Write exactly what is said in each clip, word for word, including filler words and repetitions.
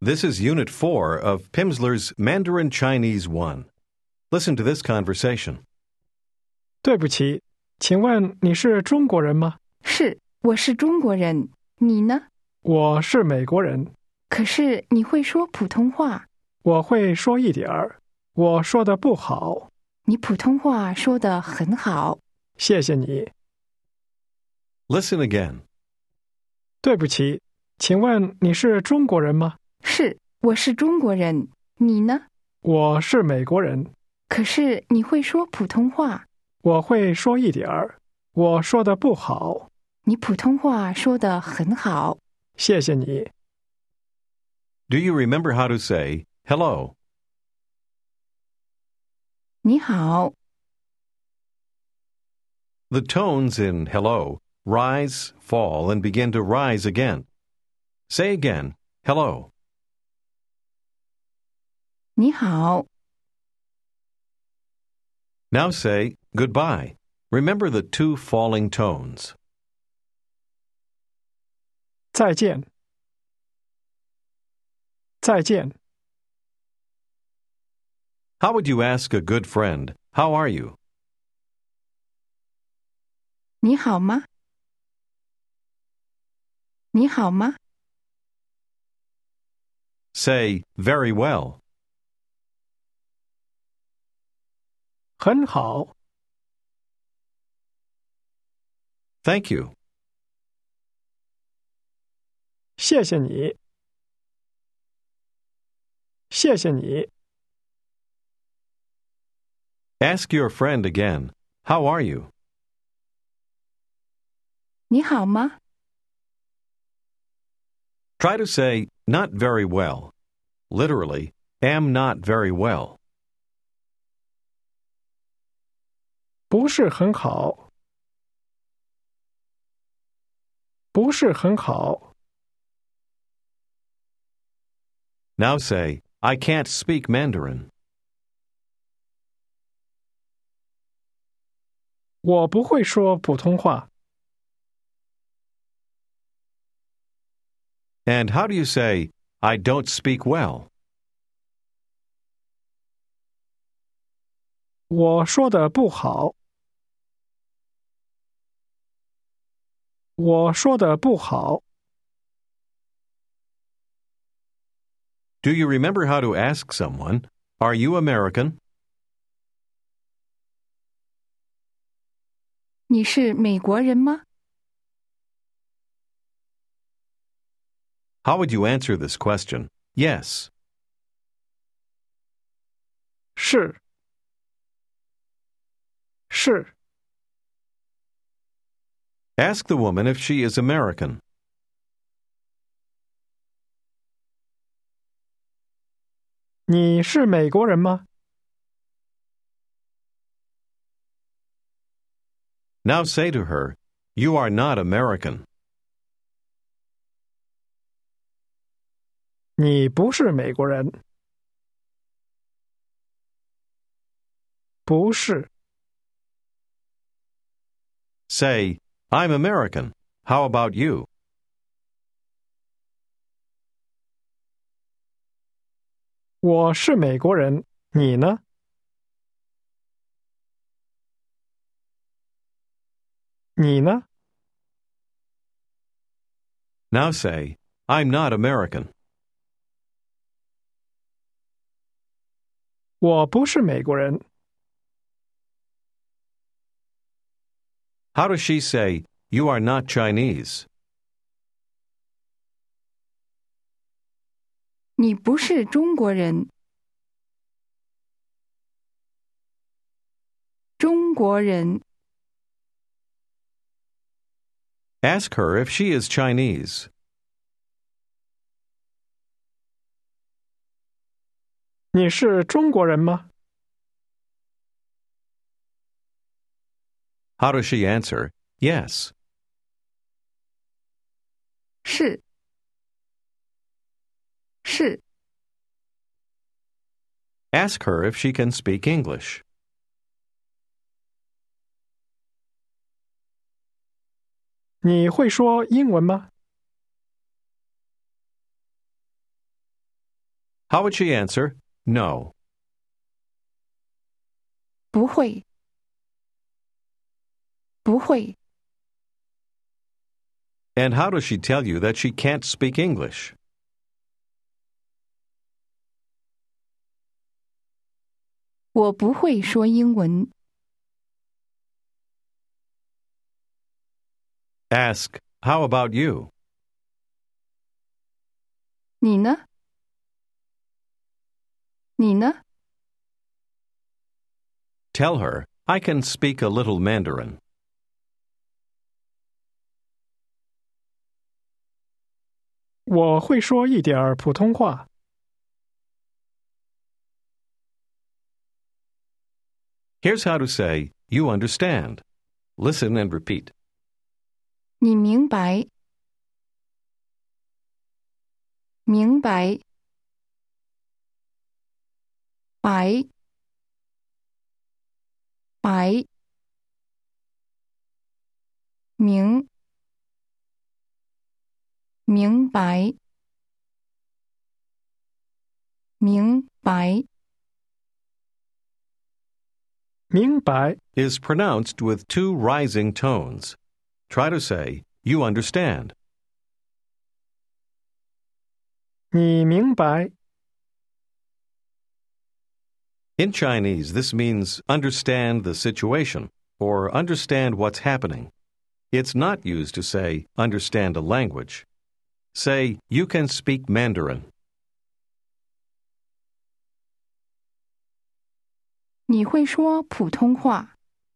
This is Unit four of Pimsleur's Mandarin Chinese one. Listen to this conversation. 对不起，请问你是中国人吗？ 是，我是中国人。你呢？ 我是美国人。 可是你会说普通话？ 我会说一点儿，我说的不好。 你普通话说得很好。 谢谢你。 Listen again. 对不起，请问你是中国人吗？ 是，我是中国人。你呢？ 我是美国人。 可是你会说普通话？ 我会说一点儿，我说的不好。 你普通话说得很好。 谢谢你。 Do you remember how to say hello? 你好。 The tones in hello rise, fall, and begin to rise again. Say again, hello. 你好。 Now say goodbye. Remember the two falling tones. 再见。再见。 How would you ask a good friend, how are you? 你好吗？你好吗？ Say very well. 很好。 Thank you. 谢谢你。谢谢你。 Ask your friend again, how are you? 你好吗？ Try to say not very well. Literally, am not very well. 不是很好。不是很好。 Now say, I can't speak Mandarin. 我不会说普通话。 And how do you say, I don't speak well? 我说的不好。我说的不好。 Do you remember how to ask someone, are you American? 你是美国人吗？ How would you answer this question? Yes. 是。是。 Ask the woman if she is American. 你是美国人吗？ Now say to her, you are not American. 你不是美国人。不是。 Say, I'm American. How about you? 我是美国人。你呢？你呢？ Now say, I'm not American. 我不是美国人。 How does she say, you are not Chinese? 你不是中国人。中国人。 Ask her if she is Chinese. 你是中国人吗？ How does she answer? Yes. 是。是。 Ask her if she can speak English. 你会说英文吗？ How would she answer? No. 不会，不会。 And how does she tell you that she can't speak English? 我不会说英文。 Ask, how about you? 你呢？你呢？ Tell her, I can speak a little Mandarin. 我会说一点儿普通话。 Here's how to say, you understand. Listen and repeat. 你明白，明白，白，白，明，明白，明白。 明白 Is pronounced with two rising tones. Try to say, you understand. 你明白 In Chinese, this means understand the situation or understand what's happening. It's not used to say understand a language. Say, you can speak Mandarin. 你会说普通话？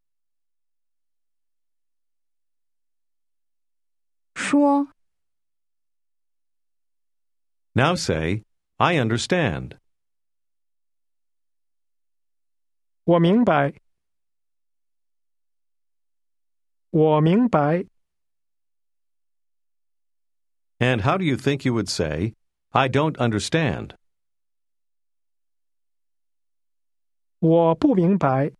说， Now say, I understand. 我明白。我明白。 And how do you think you would say, I don't understand? 我不明白。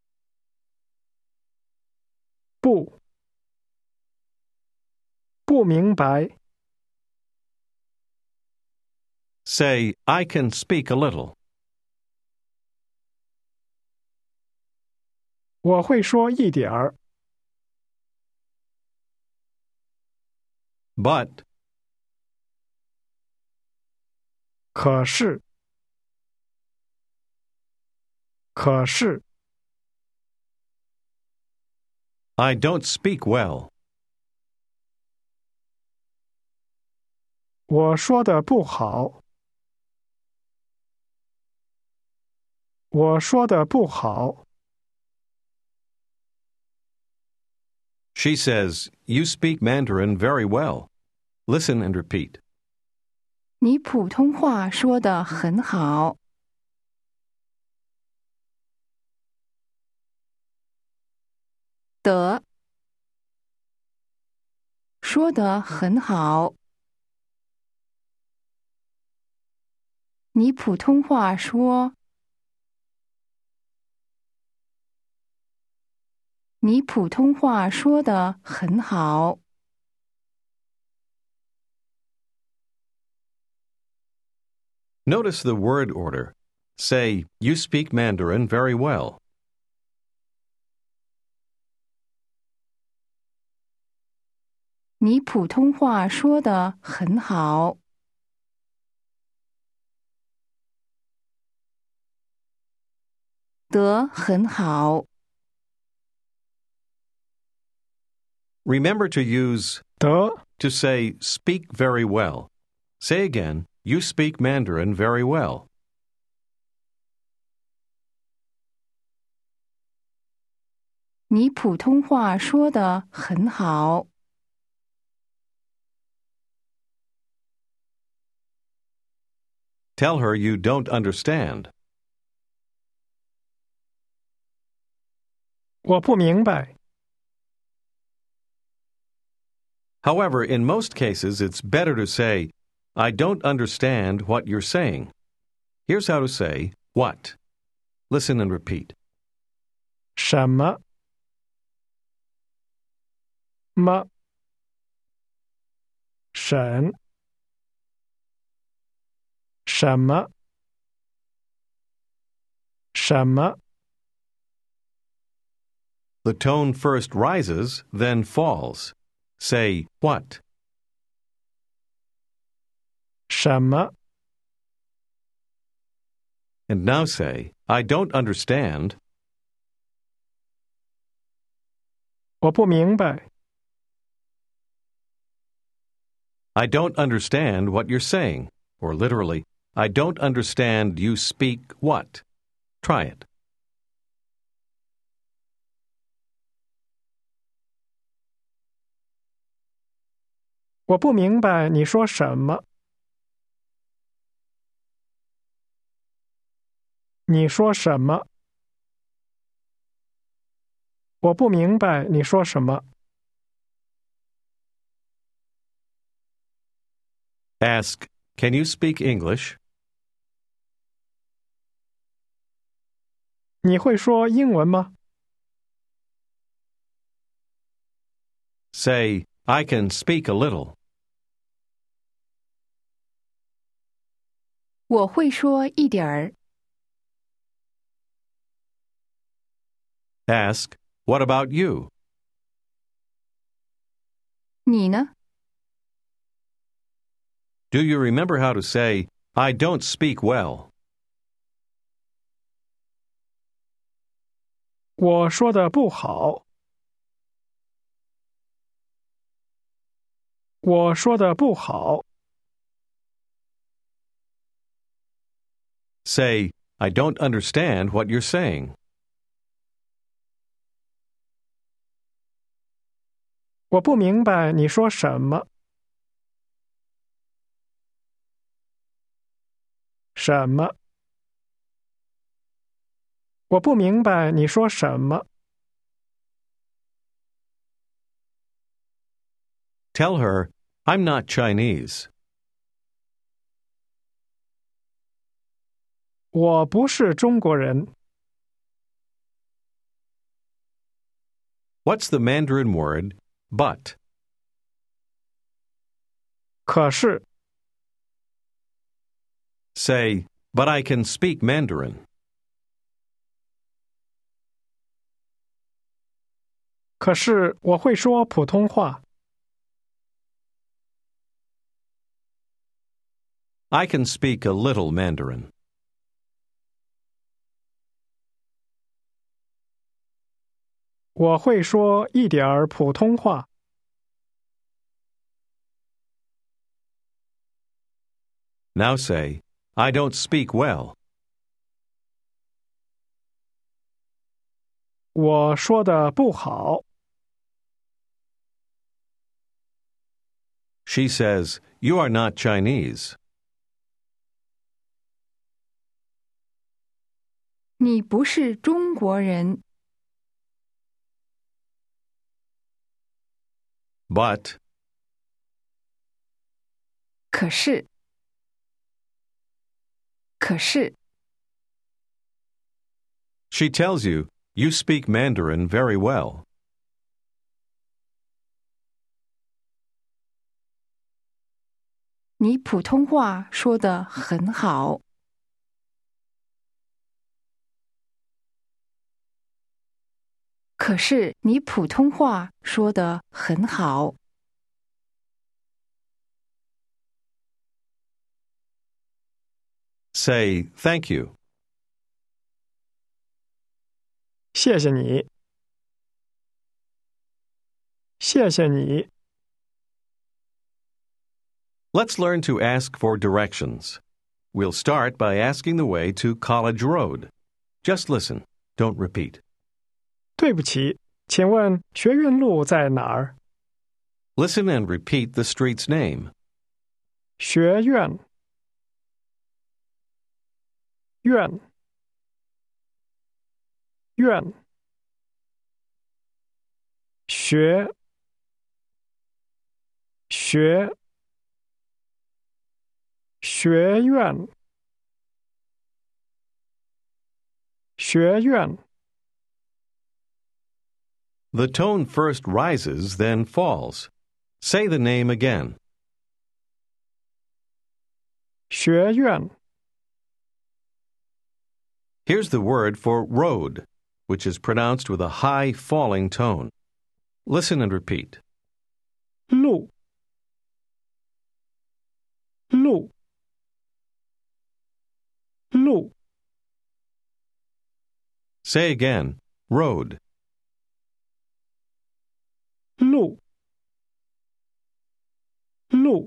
不。不明白。 Say, I can speak a little. 我会说一点儿。 But, 可是。可是。 I don't speak well. 我说的不好。我说的不好。 She says, you speak Mandarin very well. Listen and repeat. 你普通话说得很好。得，说得很好。你普通话说，你普通话说得很好。 Notice the word order. Say, you speak Mandarin very well. 你普通话说得很好。得很好。 Remember to use 得 to say speak very well. Say again, you speak Mandarin very well. 你普通话说得很好。 Tell her you don't understand. 我不明白。 However, in most cases, it's better to say, I don't understand what you're saying. Here's how to say, what. Listen and repeat. 什么？么？审？什么？ 什么？ The tone first rises, then falls. Say what? 什么？ And now say, I don't understand. 我不明白。 I don't understand what you're saying. Or literally, I don't understand you speak what. Try it. 我不明白你说什么。你说什么？我不明白你说什么。 Ask, can you speak English? 你会说英文吗？ Say, I can speak a little. 我会说一点儿。 Ask, what about you? 你呢？ Do you remember how to say, I don't speak well? 我说的不好。我说的不好。 Say, I don't understand what you're saying. 我不明白你说什么。什么？我不明白你说什么。 Tell her, I'm not Chinese. 我不是中国人。 What's the Mandarin word, but? 可是， Say, but I can speak Mandarin. 可是我会说普通话。 I can speak a little Mandarin. 我会说一点儿普通话。 Now say, I don't speak well. 我说的不好。 She says, you are not Chinese. 你不是中国人。 But, 可是，可是， she tells you, you speak Mandarin very well. 你普通话说得很好。 可是你普通话说得很好。 Say, thank you. 谢谢你。谢谢你。 Let's learn to ask for directions. We'll start by asking the way to College Road. Just listen. Don't repeat. 对不起，请问学院路在哪儿？ Listen and repeat the street's name. 学院。院。院。学。学。学院。学院。 The tone first rises, then falls. Say the name again. 学院。 Here's the word for road, which is pronounced with a high falling tone. Listen and repeat. 路路路 Say again, road. 路路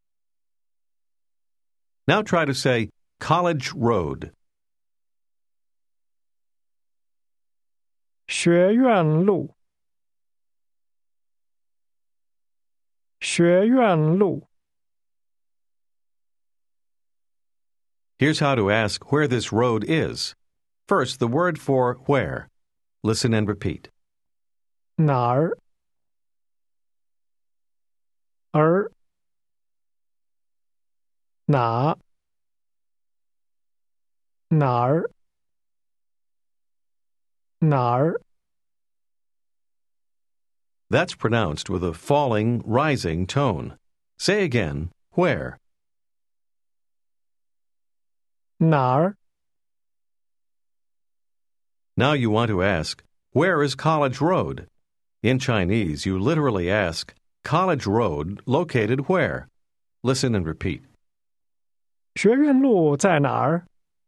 Now try to say College Road. 学院路学院路 Here's how to ask where this road is. First, the word for where. Listen and repeat. 哪儿儿哪哪儿哪儿 That's pronounced with a falling, rising tone. Say again, where. 哪儿 Now you want to ask, where is College Road? In Chinese, you literally ask, College Road located where? Listen and repeat. 学院路在哪儿？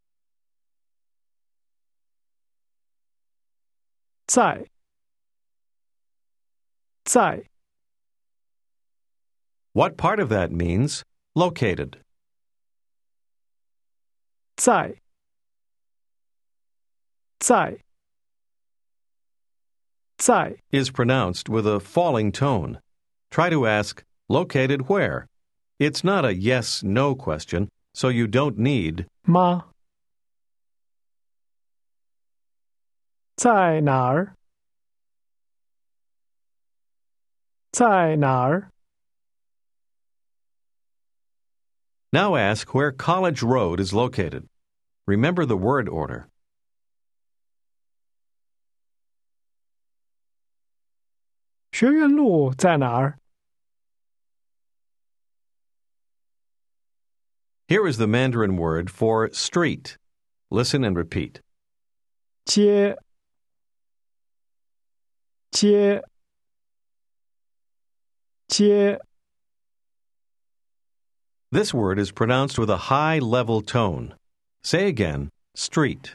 在，在。 What part of that means located? 在，在，在 is pronounced with a falling tone. Try to ask, located where? It's not a yes-no question, so you don't need 吗？在哪儿？在哪儿？ Now ask where College Road is located. Remember the word order. 学院路在哪儿？ Here is the Mandarin word for street. Listen and repeat. 街，街，街。 This word is pronounced with a high level tone. Say again, street.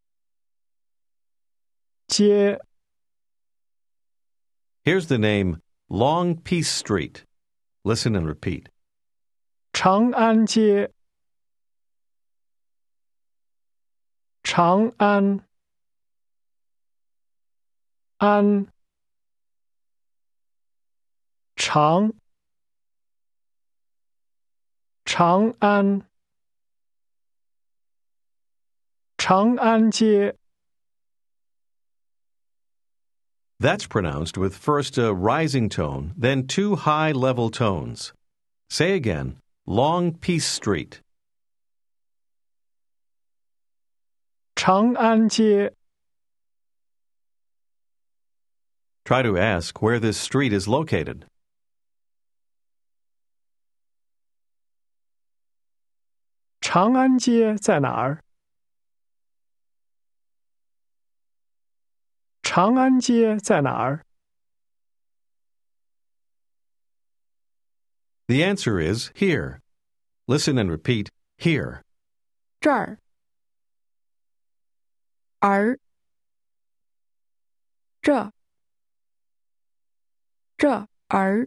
街， Here's the name Long Peace Street. Listen and repeat. 长安街，长安，安，长，长安，长安街。 That's pronounced with first a rising tone, then two high level tones. Say again, Long Peace Street. 长安街， Try to ask where this street is located. 长安街在哪儿？长安街在哪儿？ The answer is here. Listen and repeat, here. 这儿，儿，这，这儿，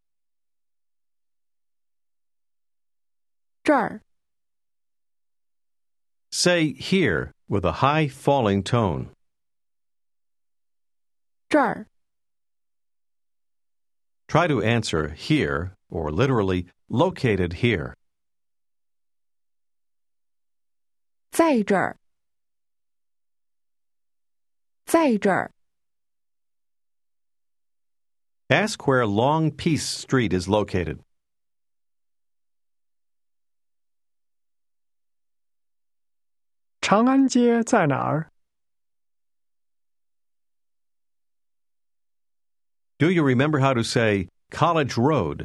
这儿。 Say here with a high falling tone. 这儿， Try to answer here, or literally located here. 在这儿，在这儿。 Ask where Long Peace Street is located. 长安街在哪儿？ Do you remember how to say College Road?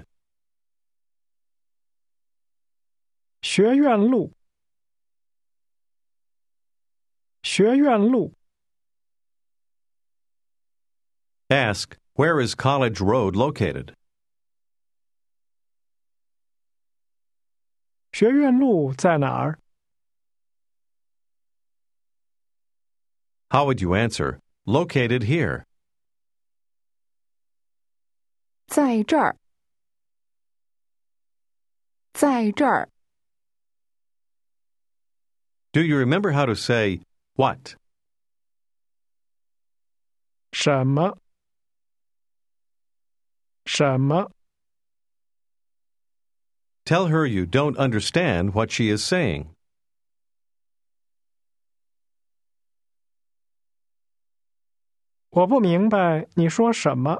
学院路，学学院路。 Ask, where is College Road located? 学院路在哪儿？ How would you answer, located here? 在这儿，在这儿。 Do you remember how to say, what? 什么？什么？ Tell her you don't understand what she is saying. 我不明白你说什么。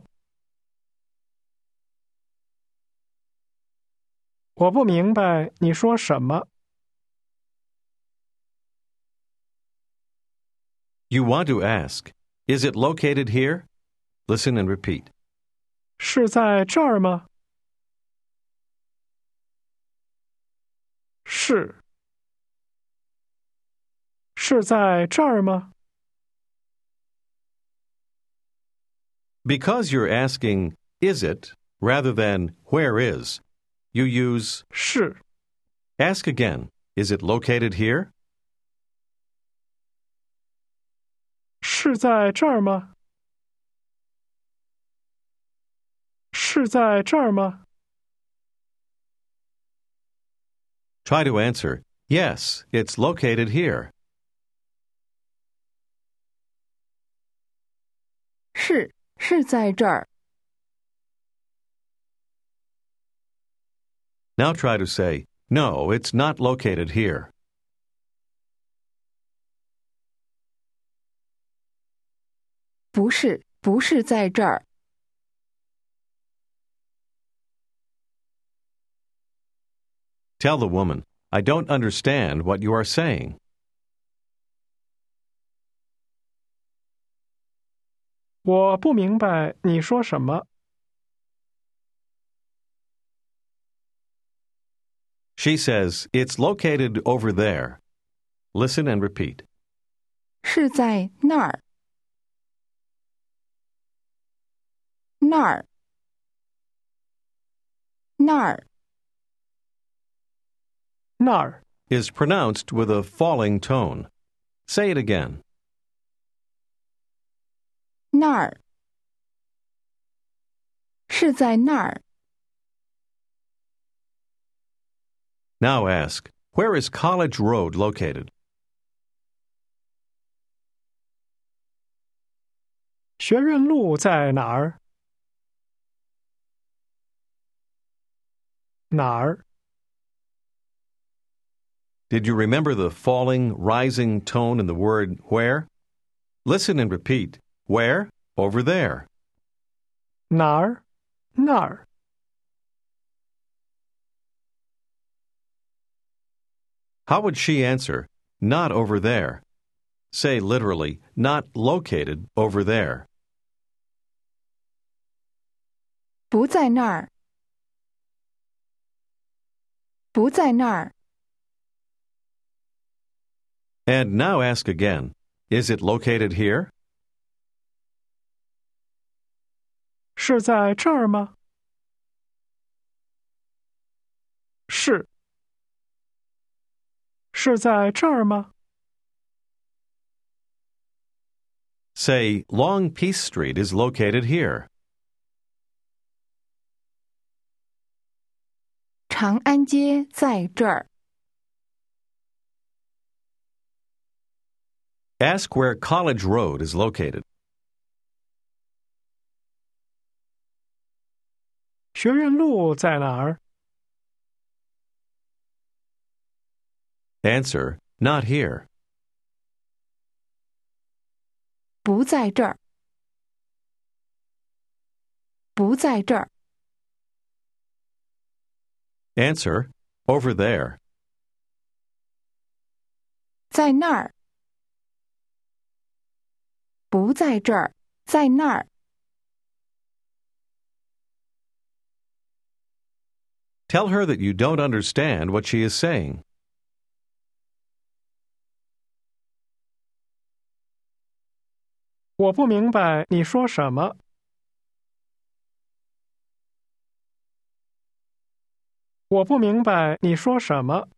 我不明白你说什么。 You want to ask, is it located here? Listen and repeat. 是在这儿吗？是。是在这儿吗？ Because you're asking, is it, rather than where is, you use 是。 ask again, is it located here? 是在这儿吗？是在这儿吗？ Try to answer, yes, it's located here. 是，是在这儿。 Now try to say, no, it's not located here. 不是，不是在这儿。 Tell the woman, I don't understand what you are saying. 我不明白你说什么。 She says, it's located over there. Listen and repeat. 是在那儿，那儿，那儿。 那儿。 Is pronounced with a falling tone. Say it again. 那儿，是在那儿。 Now ask, where is College Road located? 学院路在哪儿？哪儿？ Did you remember the falling, rising tone in the word where? Listen and repeat. Where? Over there. 哪儿？那儿。 How would she answer, not over there? Say literally, not located over there. 不在那儿，不在那儿。 And now ask again, is it located here? 是在这儿吗？是。是在这儿吗？ Say, Long Peace Street is located here. 长安街在这儿。 Ask where College Road is located. 学院路在哪儿？ Answer, not here. 不在这儿，不在这儿。 Answer, over there. 在那儿，不在这儿，在那儿。 Tell her that you don't understand what she is saying. 我不明白你说什么。我不明白你说什么。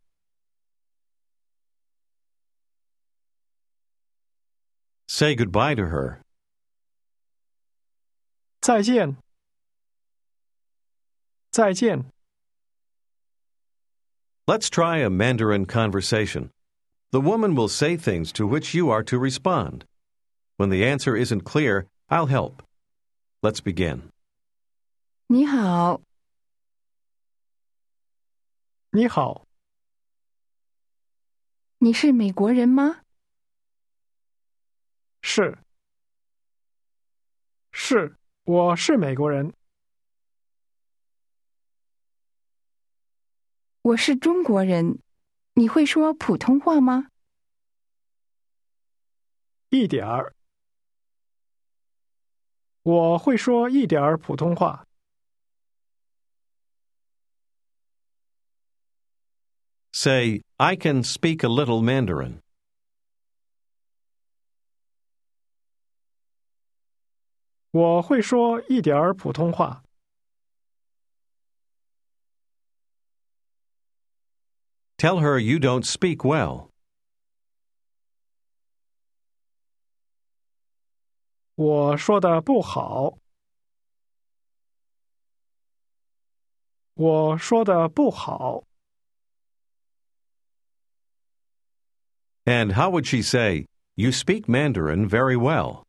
Say goodbye to her. 再见。再见。 Let's try a Mandarin conversation. The woman will say things to which you are to respond. When the answer isn't clear, I'll help. Let's begin. 你好， 你好， 你是美国人吗？ 是。是，我是美国人。 我是中国人。你会说普通话吗？ 一点儿。我会说一点儿普通话。 Say, I can speak a little Mandarin. 我会说一点儿普通话。 Tell her you don't speak well. 我说的不好。我说的不好。 And how would she say, you speak Mandarin very well?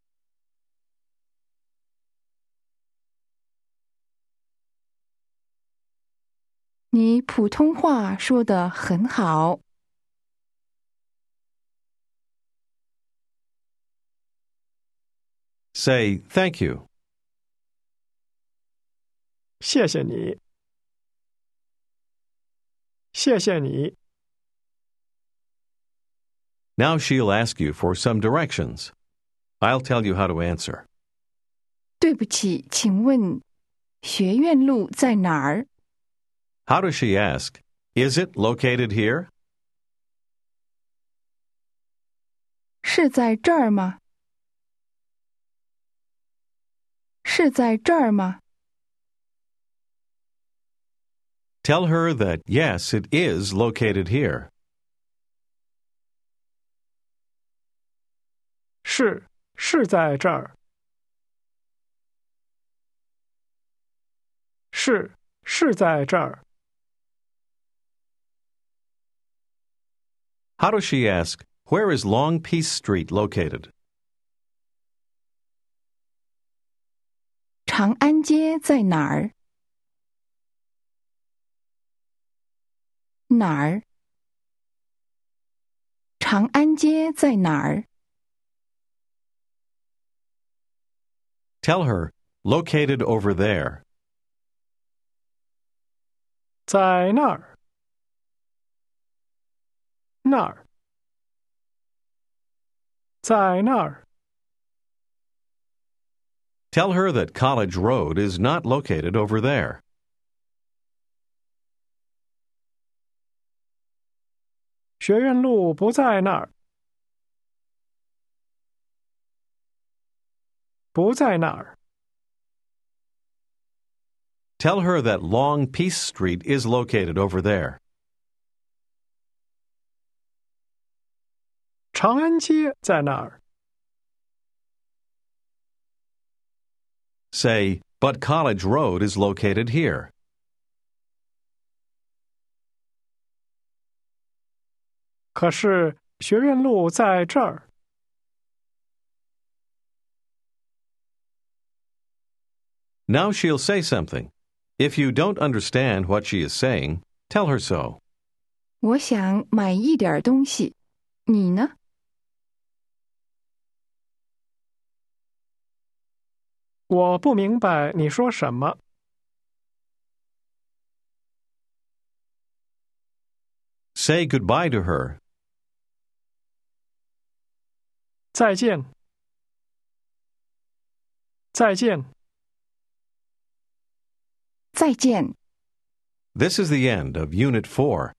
你普通话说得很好。 Say, thank you. 谢谢你。谢谢你。 Now she'll ask you for some directions. I'll tell you how to answer. 对不起，请问学院路在哪儿？ How does she ask? Is it located here? 是在这儿吗？是在这儿吗？ Tell her that yes, it is located here. 是，是在这儿。是，是在这儿。 How does she ask, where is Long Peace Street located? 长安街在哪儿？哪儿？长安街在哪儿？ Tell her, located over there. 在那儿。那儿。在那儿。 Tell her that College Road is not located over there. 学院路不在那儿。不在那儿。 Tell her that Long Peace Street is located over there. 长安街在那儿。 Say, but College Road is located here. 可是学院路在这儿。 Now she'll say something. If you don't understand what she is saying, tell her so. 我想买一点东西，你呢？ 我不明白你说什么。 Say goodbye to her. 再见。再见。 再见。 This is the end of Unit four.